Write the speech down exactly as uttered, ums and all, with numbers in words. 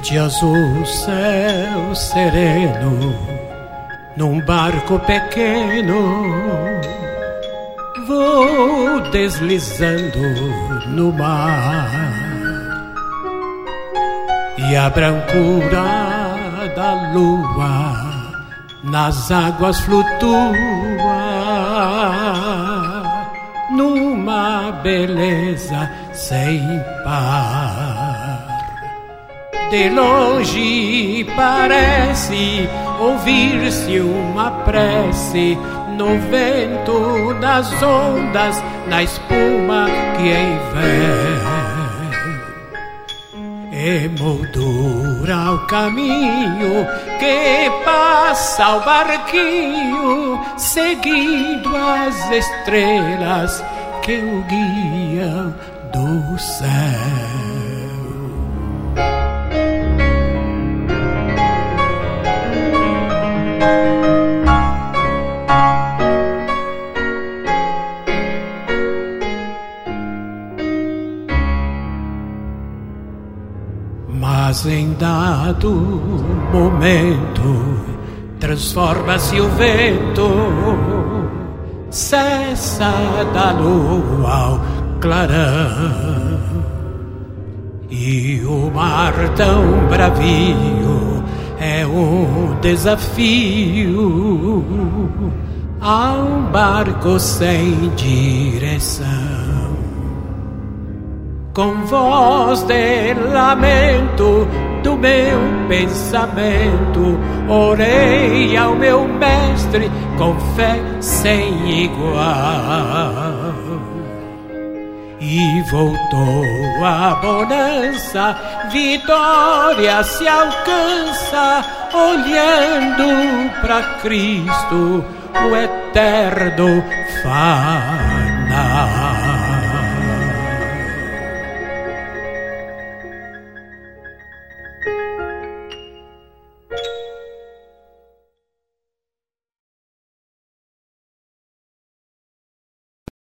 Verde azul, céu sereno, num barco pequeno vou deslizando no mar, e a brancura da lua nas águas flutua numa beleza sem par. De longe parece ouvir-se uma prece no vento das ondas, na espuma que envém, emoldura o caminho que passa o barquinho, seguindo as estrelas que o guiam do céu. Mas em dado momento transforma-se o vento, cessa da lua ao clarão, e o mar tão bravio é um desafio a um barco sem direção. Com voz de lamento do meu pensamento, orei ao meu mestre com fé sem igual. E voltou a bonança, vitória se alcança, olhando para Cristo, o eterno fanal.